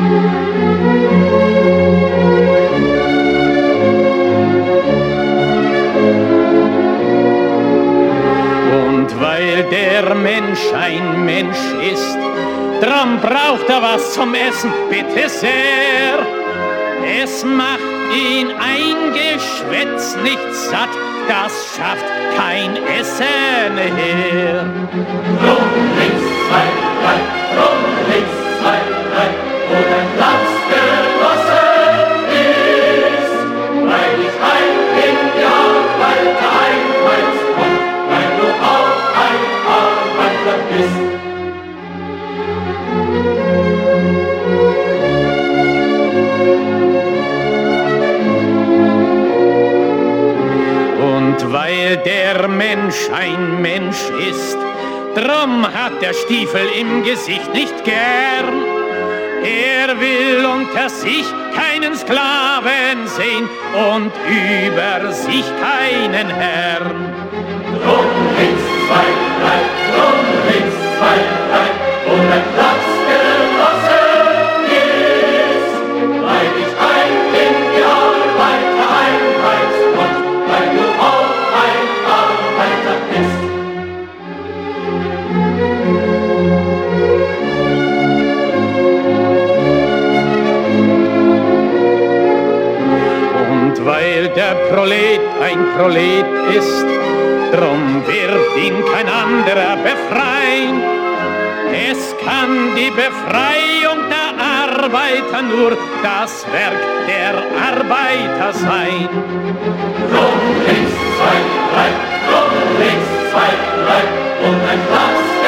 Weil der Mensch ein Mensch ist, drum braucht er was zum Essen, bitte sehr. Es macht ihn ein Geschwätz nicht satt, das schafft kein Essen her. Drum links, zwei, drei, drum links, zwei, drei, wo der Platz genossen ist, weil ich ein Genial, weil der Einheitsgrund, weil du auch ein Arbeiter bist. Und weil der Mensch ein Mensch ist, drum hat der Stiefel im Gesicht nicht gern. Er will unter sich keinen Sklaven sehen und über sich keinen Herrn. Drum links, zwei, drei, drum links, zwei, drei, wo der Platz genossen ist, weil ich ein Genial, weil der Einheitsgrund, weil du auch ein Arbeiter bist. Und weil der Prolet ein Prolet ist, drum wird ihn kein anderer befreien. Es kann die Befreiung der Arbeiter nur das Werk der Arbeiter sein. Drum links, zwei, drei, drum links, zwei, drei, und ein Platz